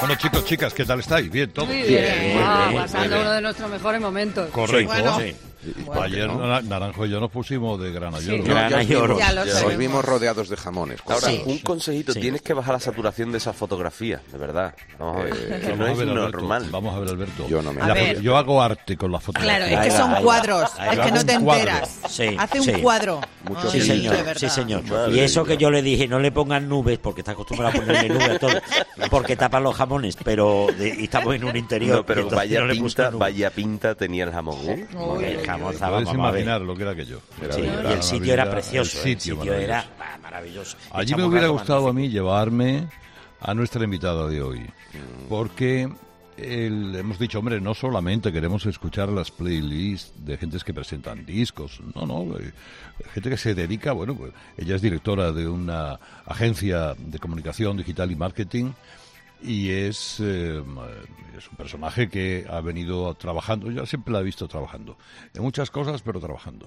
Bueno, chicos, chicas, ¿qué tal estáis? ¿Bien, todo? Muy bien. Pasando uno de nuestros mejores momentos. Correcto. Sí, bueno. Sí. Bueno, Ayer Naranjo y yo nos pusimos de grana y oro. Grana y oro. Ya lo Os sabemos. vimos rodeados de jamones. Ahora, Sí. un consejito, Sí. tienes que bajar la saturación de esa fotografía, de verdad. Vamos a ver, que no Vamos a es ver, Alberto. normal. Vamos a ver, Alberto. Yo no me- La A ver. yo hago arte con la fotografía. Claro, es Ahí que va, son ahí va. cuadros. Ahí Es va. que no te Un cuadro. enteras. Sí, Hace un sí. cuadro. Mucho Sí, Sí, señor, de verdad. sí, señor. Madre Y eso mía. que yo le dije, no le pongan nubes, porque está acostumbrado a ponerle nubes a todo, porque tapan los jamones, pero y estamos en un interior. No, pero entonces vaya no le puse pinta, nubes. vaya pinta tenía el jamón, ¿eh? Uy, El uy, jamón uy. estaba, Puedes vamos a ver. imaginar lo que era aquello. Sí, y el sitio era precioso. El sitio era maravilloso. maravilloso. Allí Echamos me hubiera rato gustado a magnífico. mí llevarme a nuestra invitada de hoy, porque hemos dicho, hombre, no solamente queremos escuchar las playlists de gentes que presentan discos, no, gente que se dedica, bueno, pues ella es directora de una agencia de comunicación digital y marketing y es un personaje que ha venido trabajando, yo siempre la he visto trabajando, en muchas cosas, pero trabajando.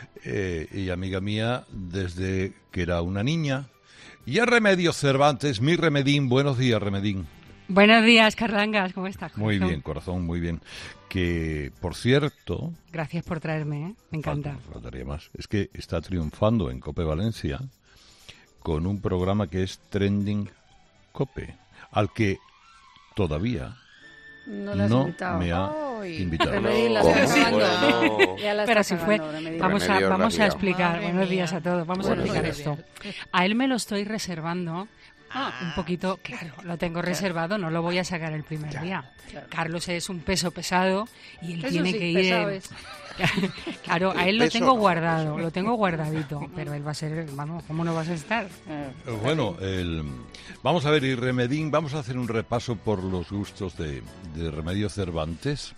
Y amiga mía desde que era una niña. Y a Remedios Cervantes, mi Remedín, buenos días, Remedín. Buenos días, Carlangas, ¿cómo estás? Muy corazón? bien, corazón, muy bien. Que, por cierto, Gracias por traerme, ¿eh? Me encanta. faltaría más, es que está triunfando en COPE Valencia con un programa que es Trending COPE, al que todavía No la has no invitado. me ha Ay, invitado. Remedín, la No, estás sí, cagando. bueno. Ya la Pero estás si fue, cagando, Remedín. vamos a Remedios la explicar. Madre Buenos mía. días a todos. Vamos a Buenos explicar días. esto. A él me lo estoy reservando. Un poquito, claro, lo tengo reservado, no lo voy a sacar el primer día. Carlos es un peso pesado y él Eso tiene sí, que ir. pesado es. Claro, a él lo Peso tengo no. guardado, lo tengo guardadito, pero él va a ser, vamos, ¿cómo no vas a estar? Bueno, vamos a ver, y Remedín, vamos a hacer un repaso por los gustos de Remedios Cervantes,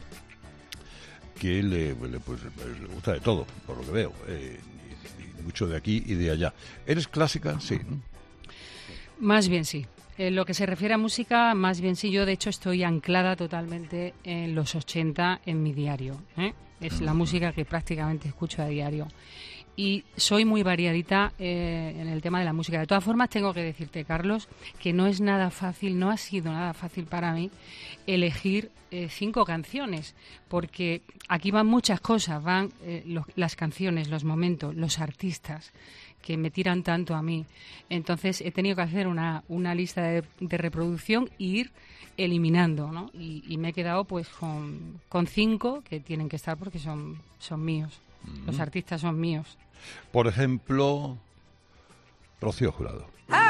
que le gusta de todo, por lo que veo, y mucho de aquí y de allá. ¿Eres clásica? Sí, ¿no? Más bien sí. En lo que se refiere a música, más bien sí. Yo, de hecho, estoy anclada totalmente en los 80 en mi diario, ¿eh? Es la música que prácticamente escucho a diario. Y soy muy variadita en el tema de la música. De todas formas, tengo que decirte, Carlos, que no es nada fácil, no ha sido nada fácil para mí elegir 5 canciones, porque aquí van muchas cosas, van las canciones, los momentos, los artistas que me tiran tanto a mí. Entonces he tenido que hacer una lista de reproducción e ir eliminando, ¿no? Y me he quedado pues con 5 que tienen que estar porque son míos. Los artistas son míos. Por ejemplo, Rocío Jurado.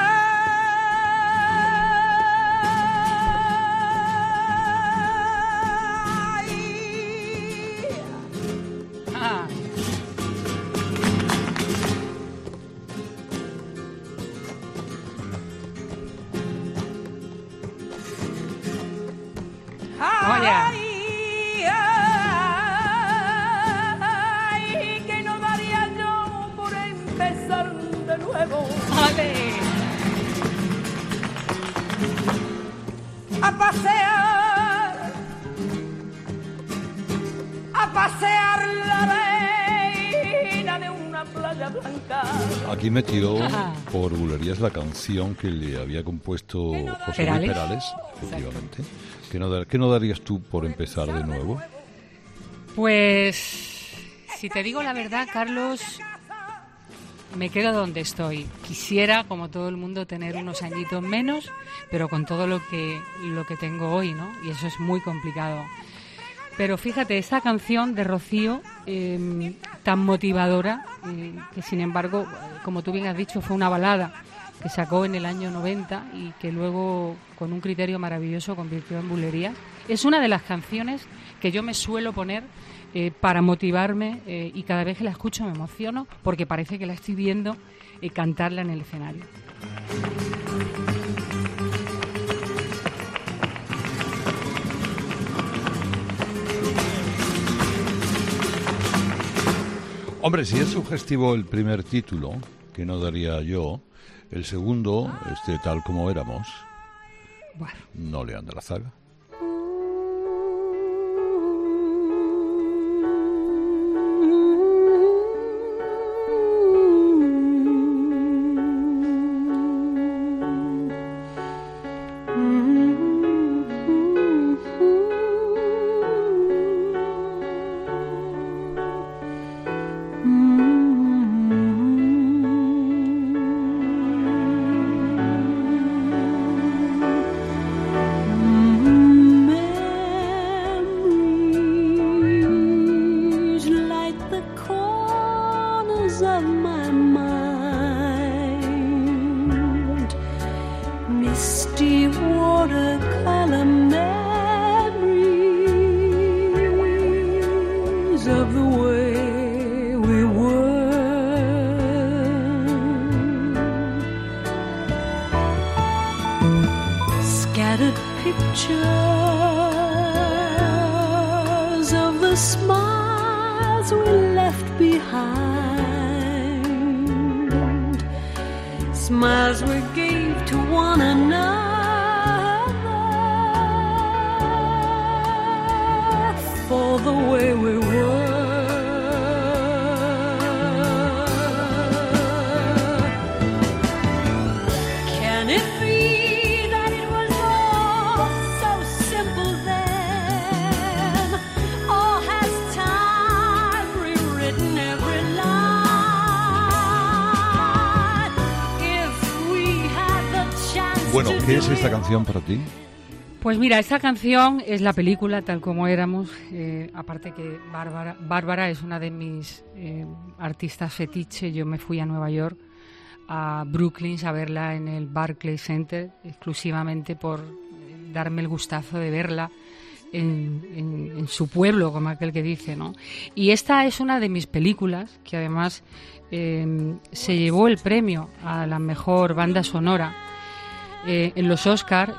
Ah, oye, Ay, que no daría yo por empezar de nuevo ¡ole! a pasear la arena de una playa blanca. Aquí metió Ajá. por bulerías la canción que le había compuesto José Luis Perales. Perales, efectivamente. ¿Qué no darías tú por empezar de nuevo? Pues, si te digo la verdad, Carlos, me quedo donde estoy. Quisiera, como todo el mundo, tener unos añitos menos, pero con todo lo que tengo hoy, ¿no? Y eso es muy complicado. Pero fíjate, esta canción de Rocío, tan motivadora, que sin embargo, como tú bien has dicho, fue una balada que sacó en el año 90 y que luego, con un criterio maravilloso, convirtió en bulerías. Es una de las canciones que yo me suelo poner para motivarme y cada vez que la escucho me emociono porque parece que la estoy viendo cantarla en el escenario. Hombre, si es sugestivo el primer título, que no daría yo, el segundo, tal como éramos, Bueno, no le anda la zaga. of my mind, misty watercolor memories of the way we were, scattered pictures of the smiles we left behind, smiles we gave to one another for the way we were. Can it be that it was all so simple then? Or has time rewritten every line? If we had the chance Bueno, to ¿qué es do esta it. canción para ti? Pues mira, esta canción es la película Tal como éramos. Aparte que Bárbara es una de mis artistas fetiche. Yo me fui a Nueva York, a Brooklyn, a verla en el Barclays Center, exclusivamente por darme el gustazo de verla en su pueblo, como aquel que dice, ¿no? Y esta es una de mis películas que además se llevó el premio a la mejor banda sonora en los Oscar.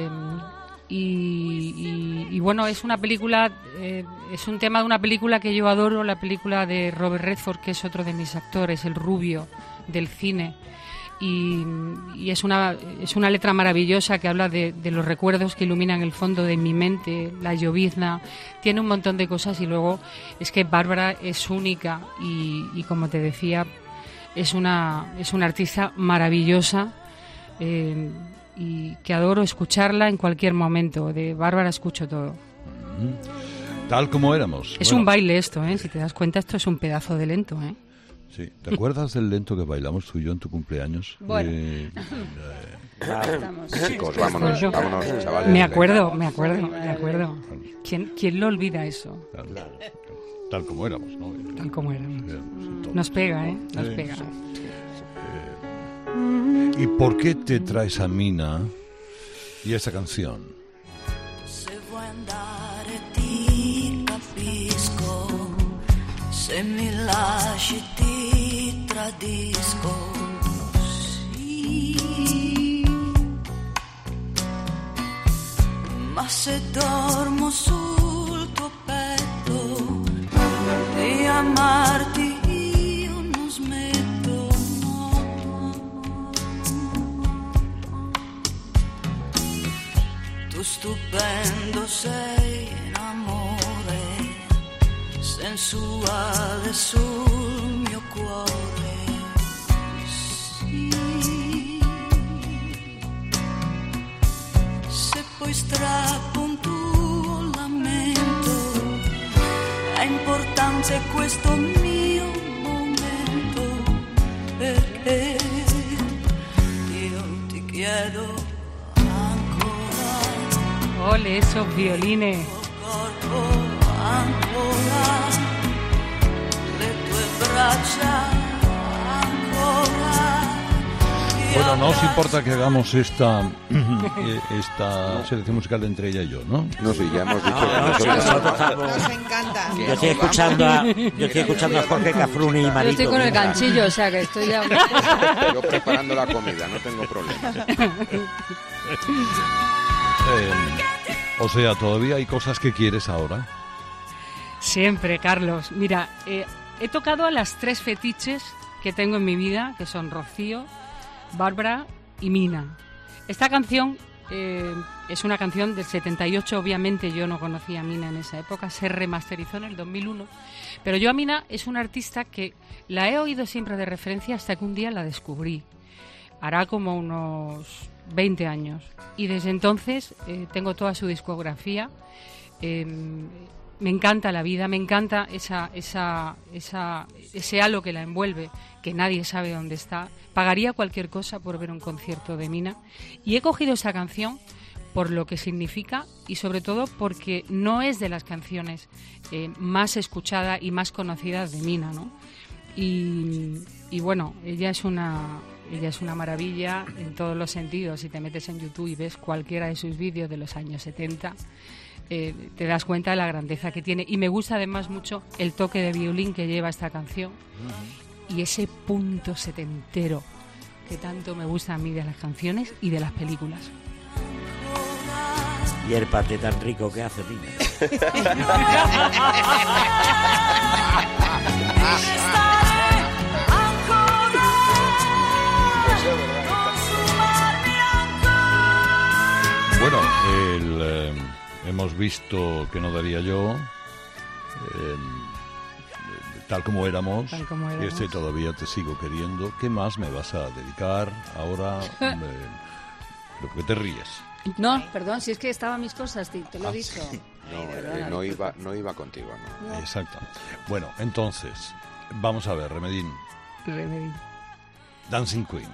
Y bueno, es una película, es un tema de una película que yo adoro, la película de Robert Redford, que es otro de mis actores, el rubio del cine, y es una letra maravillosa que habla de los recuerdos que iluminan el fondo de mi mente, la llovizna, tiene un montón de cosas. Y luego es que Bárbara es única y como te decía, es una artista maravillosa, y que adoro escucharla en cualquier momento. De Bárbara escucho todo. Tal como éramos. Es Bueno, un baile esto, ¿eh? Si te das cuenta, esto es un pedazo de lento, ¿eh? Sí. ¿Te acuerdas del lento que bailamos tú y yo en tu cumpleaños? Bueno. Chicos, vámonos, Yo- vámonos, chavales. Me acuerdo. ¿Quién lo olvida eso? Claro. Tal como éramos, ¿no? Tal como éramos. Éramos Nos pega, ¿eh? Nos Sí, pega. sí. ¿Y por qué te traes a Mina y esa canción? Se vuoi andare ti capisco, se mi lasci ti tradisco. Sì. Ma se dormo sul tuo petto di amarti io non smetto, no. Tu stupendo sei in amore, sensuale sul mio cuore. Sì. Se poi strappo un tuo lamento, è importante questo mio momento, perché io ti chiedo Ole, esos violines. corpo ancora, le tue braccia ancora. Bueno, no os importa que hagamos esta selección musical entre ella y yo, ¿no? No, sí, ya hemos dicho que No, sí, nosotros- nosotros estamos- Nos encanta. Yo estoy escuchando a Jorge Cafruni y Yo Marito. estoy con el venga. ganchillo, o sea que estoy ya... Yo preparando la comida, no tengo problema. O sea, todavía hay cosas que quieres ahora. Siempre, Carlos. Mira, he tocado a las 3 fetiches que tengo en mi vida, que son Rocío, Bárbara y Mina. Esta canción es una canción del 78, obviamente yo no conocía a Mina en esa época, se remasterizó en el 2001, pero yo a Mina es una artista que la he oído siempre de referencia hasta que un día la descubrí. Hará como unos 20 años. Y desde entonces tengo toda su discografía. Me encanta la vida, me encanta ese halo que la envuelve, que nadie sabe dónde está. Pagaría cualquier cosa por ver un concierto de Mina. Y he cogido esa canción por lo que significa y sobre todo porque no es de las canciones más escuchadas y más conocidas de Mina, ¿no? Y bueno, ella es una maravilla en todos los sentidos. Si te metes en YouTube y ves cualquiera de sus vídeos de los años 70, te das cuenta de la grandeza que tiene. Y me gusta además mucho el toque de violín que lleva esta canción y ese punto setentero que tanto me gusta a mí de las canciones y de las películas. Y el paté tan rico que hace, niña. Bueno, hemos visto Que no daría yo, tal como éramos. Tal como éramos. Todavía te sigo queriendo. ¿Qué más me vas a dedicar ahora? ¿Por qué te ríes? No, perdón, si es que estaban mis cosas, te lo he dicho. No, no iba contigo, ¿no? Exacto. Bueno, entonces, vamos a ver, Remedín. Dancing Queen.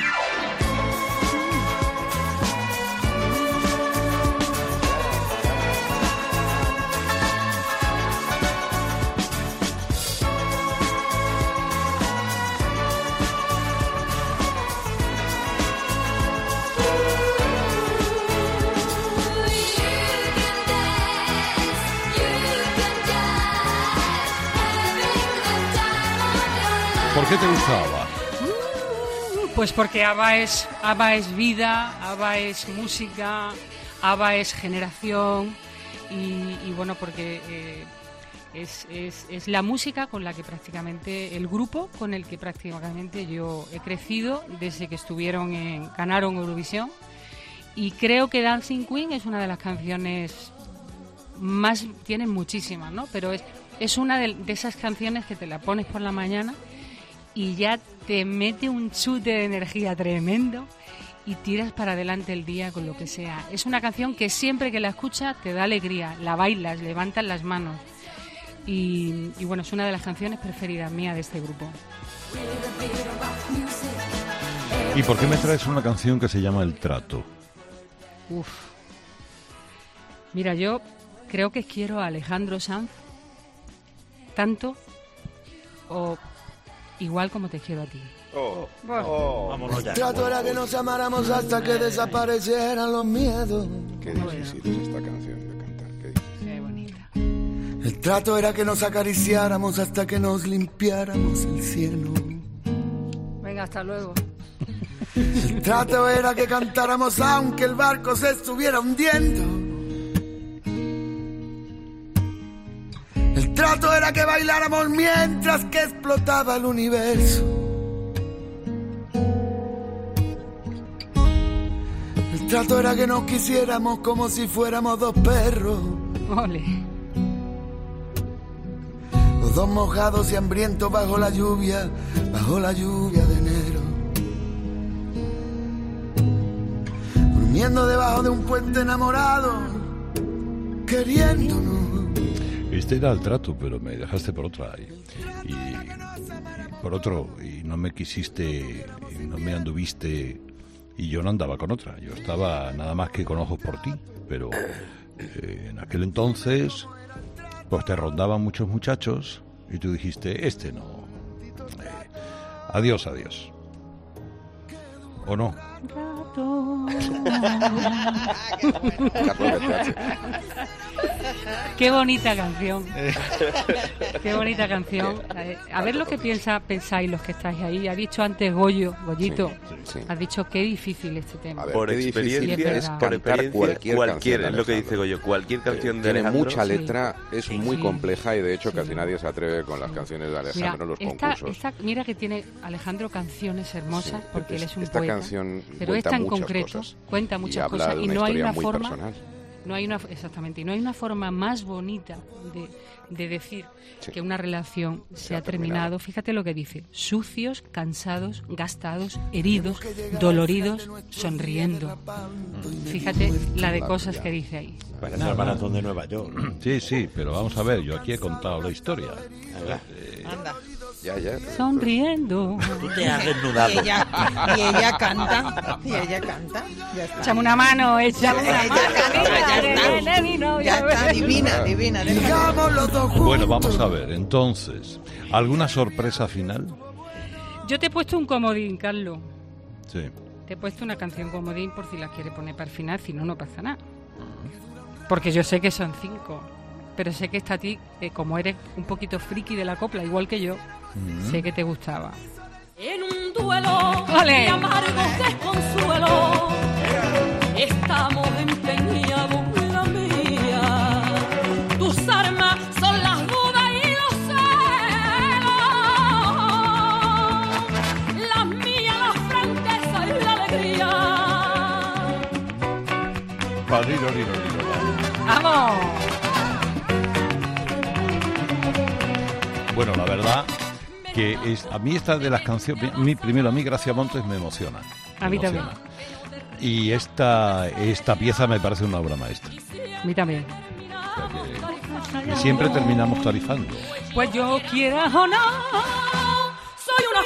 ¿Por qué te gustaba? Pues porque ABBA es vida, ABBA es música, ABBA es generación y bueno, porque es la música con la que prácticamente, el grupo con el que prácticamente yo he crecido desde que ganaron Eurovisión, y creo que Dancing Queen es una de las canciones más, tienen muchísimas, ¿no? Pero es una de esas canciones que te la pones por la mañana y ya te mete un chute de energía tremendo y tiras para adelante el día con lo que sea. Es una canción que siempre que la escuchas te da alegría, la bailas, levantas las manos y bueno, es una de las canciones preferidas mías de este grupo. ¿Y por qué me traes una canción que se llama El Trato? Mira, yo creo que quiero a Alejandro Sanz tanto o igual como te quiero a ti. Vámonos ya. El trato era que nos amáramos hasta que desaparecieran los miedos. Qué difícil es esta canción de cantar. Qué bonita. El trato era que nos acariciáramos hasta que nos limpiáramos el cielo. Venga, hasta luego. El trato era que cantáramos aunque el barco se estuviera hundiendo. El trato era que bailáramos mientras que explotaba el universo. El trato era que nos quisiéramos como si fuéramos dos perros. Ole. Los dos mojados y hambrientos bajo la lluvia de enero. Durmiendo debajo de un puente enamorado, queriéndonos. Este era El Trato, pero me dejaste por otra y por otro, y no me quisiste, y no me anduviste, y yo no andaba con otra. Yo estaba nada más que con ojos por ti, pero en aquel entonces pues te rondaban muchos muchachos y tú dijiste, este no, adiós, ¿o no? Qué bonita canción. Qué bonita canción. A ver lo que pensáis los que estáis ahí. Ha dicho antes Goyito, Sí. has dicho qué difícil este tema. A ver, Por qué difícil experiencia, es por cantar experiencia, cualquier es lo que canción de dice Goyo, cualquier canción de Tiene Alejandro. mucha letra, es Sí, muy sí. compleja y de hecho casi Sí. nadie se atreve con las canciones de Alejandro en los concursos. Mira que tiene Alejandro canciones hermosas, Sí, porque él es un esta poeta, canción pero cuenta esta en muchas concreto cosas. cuenta Y muchas habla cosas de y una no hay historia una muy forma, personal. exactamente, no hay una forma más bonita de decir Sí. que una relación se ha terminado. Fíjate lo que dice: sucios, cansados, gastados, heridos, doloridos, sonriendo. Fíjate la de cosas que dice ahí. Parece el maratón de Nueva York. Sí, pero vamos a ver, yo aquí he contado la historia. Venga. Anda. Ya. sonriendo. Tú te has desnudado. Y ella canta. Ya está. Échame una mano, échame una mano. Ya está, divina. Digamos los dos juntos. Bueno, vamos a ver, entonces, ¿alguna sorpresa final? Yo te he puesto un comodín, Carlos. Sí. Te he puesto una canción comodín por si la quieres poner para el final, si no, no pasa nada. Porque yo sé que son 5, pero sé que esta a ti, como eres un poquito friki de la copla, igual que yo, sé que te gustaba. En un duelo ¡Ole! de amargos desconsuelos, estamos empeñados, la mía. Tus armas son las dudas y los celos, las mías la franqueza y la alegría. ¡Vamos! Bueno, la verdad que a mí esta de las canciones, primero a mí Gracia Montes me emociona. A mí también. Y esta pieza me parece una obra maestra. A mí también. O sea que siempre terminamos tarifando. Pues yo quiera o no, Soy una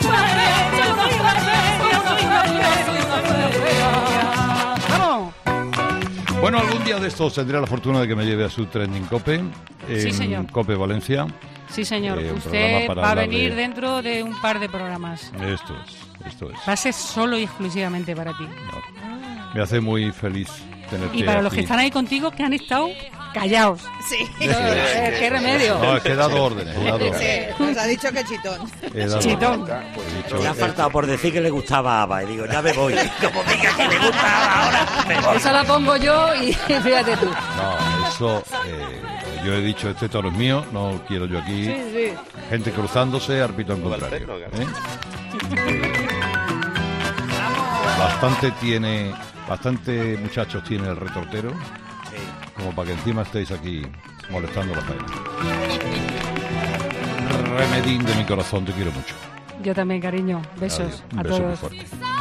¡vamos! Bueno, algún día de estos tendré la fortuna de que me lleve a su Trending Cope. Sí, señor. Cope Valencia. Sí, señor. Un Usted programa para va a hablar venir de- dentro de un par de programas. Esto es. Va a ser solo y exclusivamente para ti. Me hace muy feliz tenerte Y para los aquí. que están ahí contigo, que han estado callados. Sí. ¿Qué remedio? No, es que he dado órdenes. Nos ha dicho que chitón. He dado Chitón. órdenes. He dicho- Me ha faltado por decir que le gustaba a ABBA. Y digo, ya me voy. Como diga que le gusta a ABBA ahora, me voy. Esa la pongo yo y fíjate tú. No, eso... yo he dicho, este toro es mío, no quiero yo aquí gente cruzándose, árbitro en contrario. Bastante muchachos tiene el retortero, como para que encima estéis aquí molestando la faena. Remedín de mi corazón, te quiero mucho. Yo también, cariño. Besos Adiós. Un a beso muy todos. fuerte.